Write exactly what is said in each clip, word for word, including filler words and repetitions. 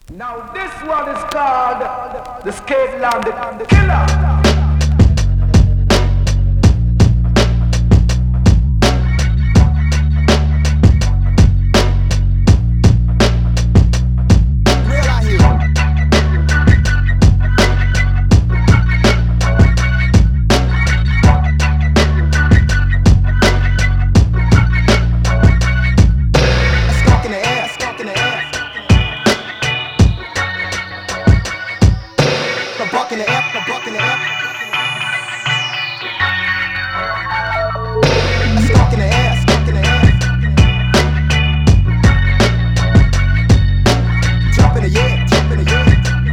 Now this one is called the Skate Land the Killer. Buck in the air, the buck in the air. Skunk in the air, skunk in the air. Jump in the air, jump in the air.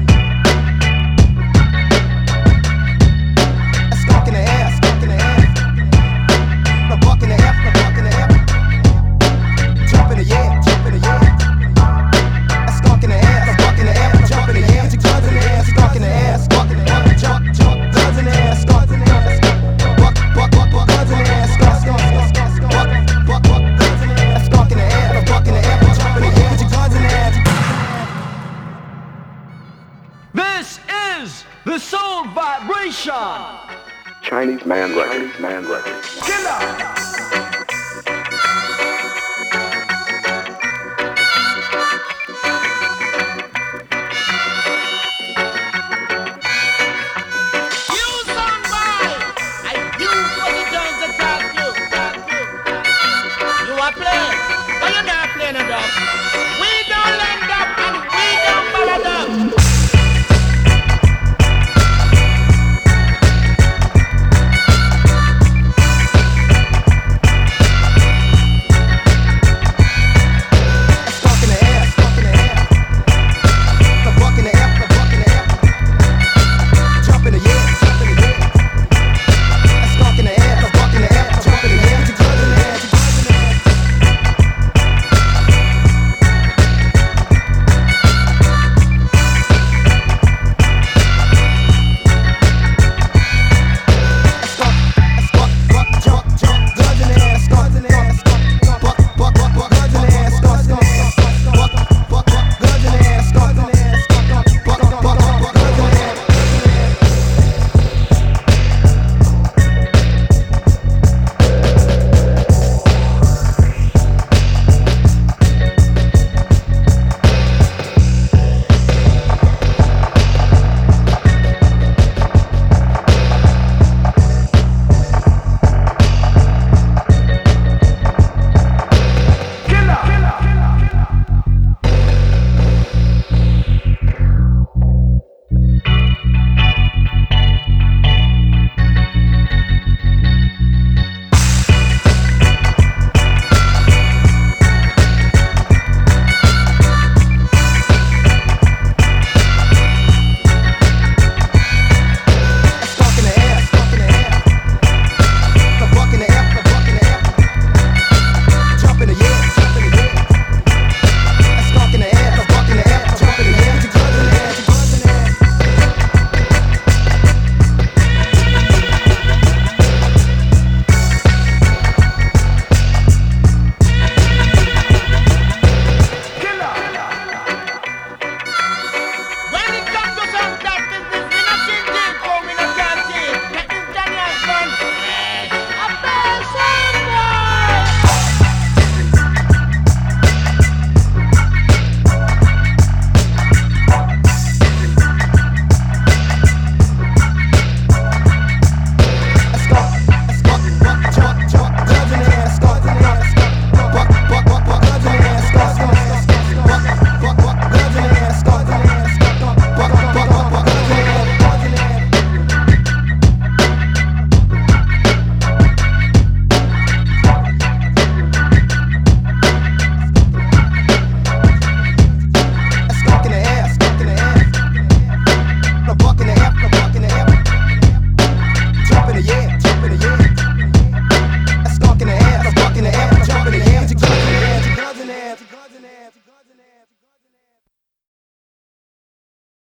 A skunk in the air, skunk in the air. The buck in the air, the buck in the air. Jump in the air, jump in the air. A skunk in the air, the buck in the air. Jump in the air, put your guns in the air. Skunk in the air, skunk in the air. Jump, jump, guns in the air, skunk in the air. Buck, buck, buck, buck, guns in the air, skunk, skunk, skunk, skunk, skunk. Buck, buck, buck, guns in the air, skunk in the air. The buck in the air, jump in the air, put your guns in the air. This is the Soul Vibration. Chinese Man Records, Man Records. Killer.